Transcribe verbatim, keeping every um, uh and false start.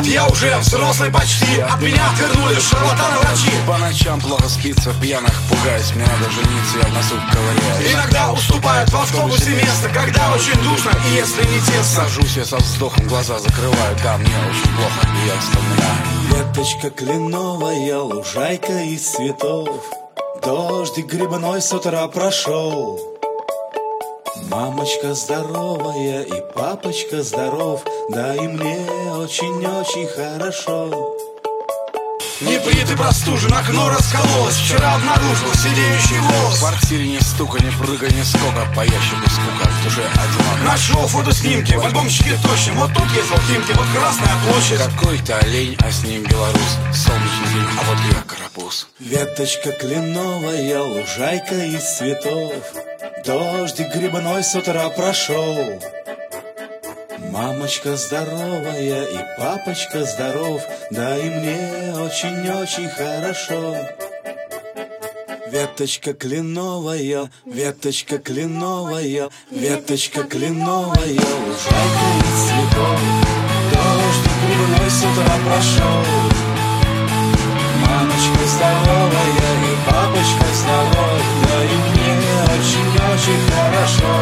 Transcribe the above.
я уже взрослый почти. От меня отвернули шарлатаны врачи. По ночам плохо спится, пьяных пугаюсь. Мне надо жениться, я в носу ковыряюсь. Иногда уступают в автобусе место, когда очень душно и если не тесно. Сажусь я со вздохом, глаза закрываю. Да, мне очень плохо, и я вспоминаю. Веточка кленовая, лужайка из цветов, дождик грибной с утра прошел. Мамочка здоровая и папочка здоров, да и мне очень-очень хорошо. Небритый, простужен, окно раскололось. Вчера обнаружил сидеющий В волос. квартире ни стука, ни прыга, ни скока. По ящику скука, в душе одиноко. Нашел фотоснимки, в альбомчике точно. Вот тут ездил Химки, вот Красная площадь. Какой-то олень, а с ним белорус. Солнечный день, а вот я карапуз. Веточка кленовая, лужайка из цветов, дождик грибной с утра прошел. Мамочка здоровая и папочка здоров, да и мне очень-очень хорошо. Веточка кленовая, веточка кленовая, веточка кленовая, лужайка из цветов, дождик грибной с утра прошел. Мамочка здоровая и папочка здоров, да и мне очень-очень хорошо.